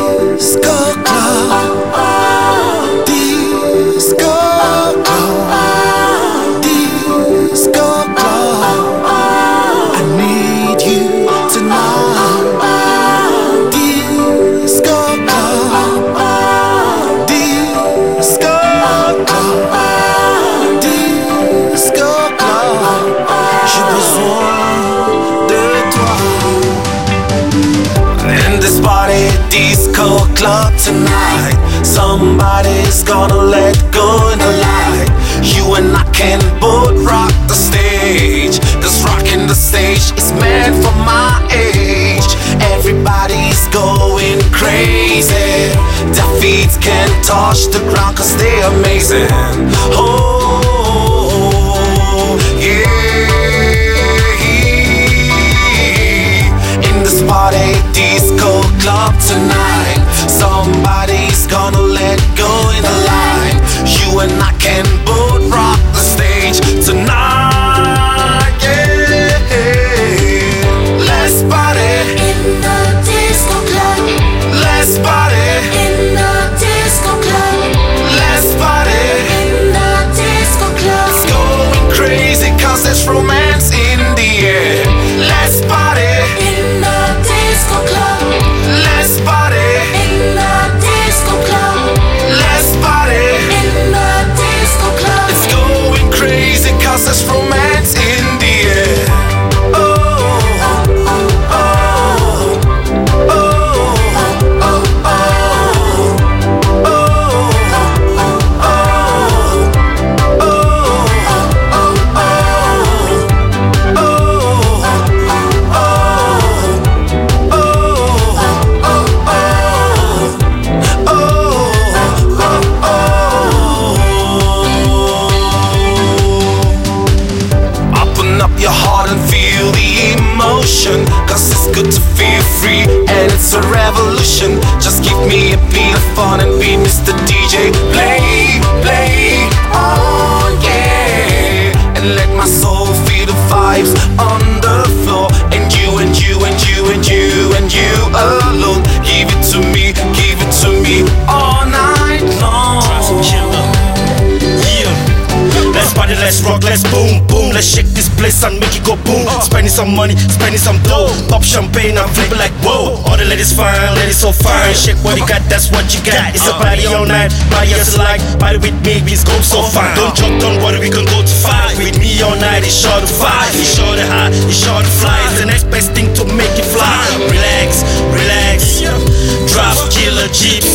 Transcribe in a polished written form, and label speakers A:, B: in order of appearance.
A: Disco club, disco club, disco club. I need you tonight. Disco club, disco club, disco club. J'ai besoin de toi. In this party, disco club tonight, somebody's gonna let go in the light. You and I can both rock the stage, 'cause rocking the stage is meant for my age. Everybody's going crazy. Their feet can't touch the ground 'cause they're amazing. Oh, yeah. In this party, disco club tonight, somebody's gonna let go in the line. You and I can both rock the stage tonight, yeah. Let's party
B: In the disco club,
A: let's party
B: in the disco club,
A: let's party.
B: in the disco club.
A: It's going crazy 'cause there's romance in the air. Let's party,
B: In the disco club,
A: let's party,
B: in the disco club,
A: let's party.
B: in the disco club.
A: It's going crazy 'cause there's romance in the air. Oh, oh, oh, oh, oh, oh, oh, oh, Open up your heart and feel the emotion, 'cause it's good to feel free and it's a revolution. Just give me a beat of fun and be Mr. DJ. Play, play on, yeah. And let my soul feel the vibes on the floor. And you and you and you and you and you alone. Give it to me all night long.
C: Yeah. Let's party, let's rock, let's boom, boom. Let's shake this place and make it go boom. Spending some money, spending some dough. Pop champagne, I'm flipping like whoa. All the ladies fine, ladies so fine. Shake what you got, that's what you got. It's a party all night, party as you like. Party with me, it's go so fine. Don't joke, don't worry, we can go to fight. With me all night, it's sure to fight. It's sure to high, it's sure to fly. It's the next best thing to make it fly. Relax, relax. Drop killer Jeep,